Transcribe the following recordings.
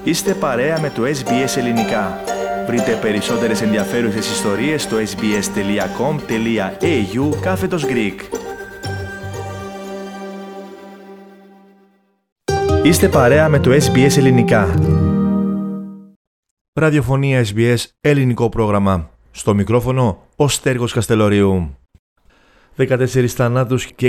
Είστε παρέα με το SBS Ελληνικά. Βρείτε περισσότερες ενδιαφέρουσες ιστορίες στο sbs.com.au/Greek. Είστε παρέα με το SBS Ελληνικά. Ραδιοφωνία SBS, ελληνικό πρόγραμμα. Στο μικρόφωνο, ο Στέργος Καστελωρίου. 14 θανάτους και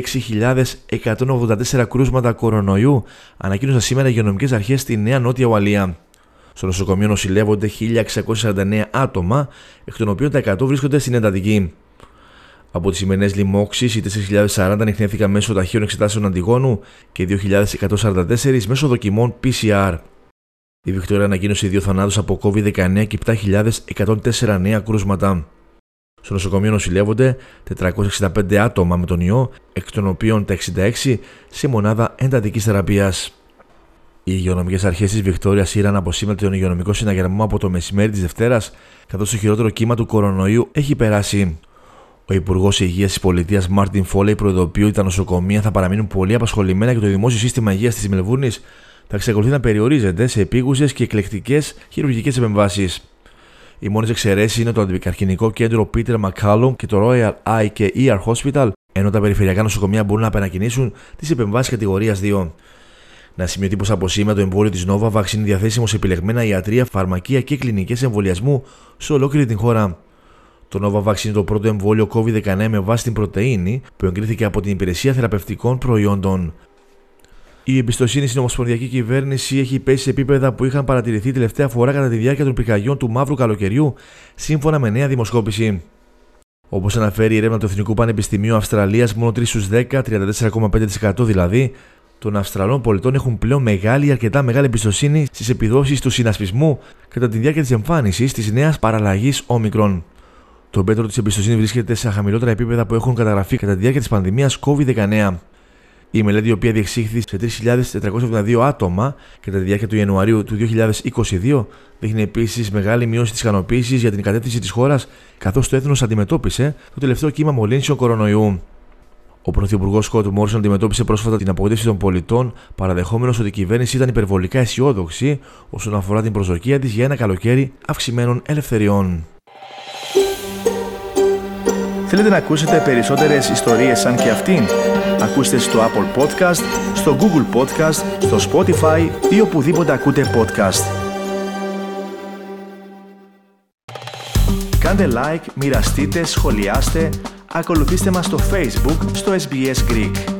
6.184 κρούσματα κορονοϊού ανακοίνωσαν σήμερα οι υγειονομικές αρχές στη Νέα Νότια Ουαλία. Στο νοσοκομείο νοσηλεύονται 1.649 άτομα, εκ των οποίων τα 100 βρίσκονται στην εντατική. Από τις σημερινές λοιμώξεις, οι 4.040 ανιχνεύτηκαν μέσω ταχύων εξετάσεων αντιγόνου και 2.144 μέσω δοκιμών PCR. Η Βικτόρια ανακοίνωσε 2 θανάτους από COVID-19 και 7.104 νέα κρούσματα. Στο νοσοκομείο νοσηλεύονται 465 άτομα με τον ιό, εκ των οποίων τα 66 σε μονάδα εντατικής θεραπείας. Οι υγειονομικές αρχές της Βικτόριας ήραν από σήμερα τον υγειονομικό συναγερμό από το μεσημέρι της Δευτέρας, καθώς το χειρότερο κύμα του κορονοϊού έχει περάσει. Ο Υπουργός Υγείας της Πολιτείας Μάρτιν Φόλεϊ προειδοποιεί ότι τα νοσοκομεία θα παραμείνουν πολύ απασχολημένα και το δημόσιο σύστημα υγείας της Μελβούρνης θα εξακολουθεί να περιορίζεται σε επίγουσες και εκλεκτικές χειρουργικές επεμβάσεις. Οι μόνες εξαιρέσεις είναι το αντικαρκινικό κέντρο Peter MacCallum και το Royal Eye και ER Hospital, ενώ τα περιφερειακά νοσοκομεία μπορούν να επανακινήσουν τις επεμβάσεις κατηγορίας 2. Να σημειωθεί πως από σήμερα το εμβόλιο της Novavax είναι διαθέσιμο σε επιλεγμένα ιατρεία, φαρμακεία και κλινικές εμβολιασμού σε ολόκληρη την χώρα. Το Novavax είναι το πρώτο εμβόλιο COVID-19 με βάση την πρωτεΐνη που εγκρίθηκε από την Υπηρεσία Θεραπευτικών Προϊόντων. Η εμπιστοσύνη στην ομοσπονδιακή κυβέρνηση έχει πέσει σε επίπεδα που είχαν παρατηρηθεί τελευταία φορά κατά τη διάρκεια των πυρκαγιών του Μαύρου Καλοκαιριού, σύμφωνα με νέα δημοσκόπηση. Όπως αναφέρει η έρευνα του Εθνικού Πανεπιστημίου Αυστραλίας, μόνο 3 στους 10, 34,5% δηλαδή, των Αυστραλών πολιτών έχουν πλέον μεγάλη ή αρκετά μεγάλη εμπιστοσύνη στις επιδόσεις του συνασπισμού κατά τη διάρκεια της εμφάνισης της νέας παραλλαγής Όμικρον. Το μέτρο της εμπιστοσύνης βρίσκεται σε χαμηλότερα επίπεδα που έχουν καταγραφεί κατά τη διάρκεια της πανδημίας COVID-19. Η μελέτη, η οποία διεξήχθη σε 3.472 άτομα κατά τη διάρκεια του Ιανουαρίου του 2022, δείχνει επίσης μεγάλη μείωση της ικανοποίησης για την κατεύθυνση της χώρας, καθώς το έθνος αντιμετώπισε το τελευταίο κύμα μολύνσεων κορονοϊού. Ο Πρωθυπουργός Σκοτ Μόρισον αντιμετώπισε πρόσφατα την απογοήτευση των πολιτών, παραδεχόμενος ότι η κυβέρνηση ήταν υπερβολικά αισιόδοξη όσον αφορά την προσδοκία της για ένα καλοκαίρι αυξημένων ελευθεριών. Θέλετε να ακούσετε περισσότερες ιστορίες σαν και αυτήν? Ακούστε στο Apple Podcast, στο Google Podcast, στο Spotify ή οπουδήποτε ακούτε podcast. Κάντε like, μοιραστείτε, σχολιάστε, ακολουθήστε μας στο Facebook, στο SBS Greek.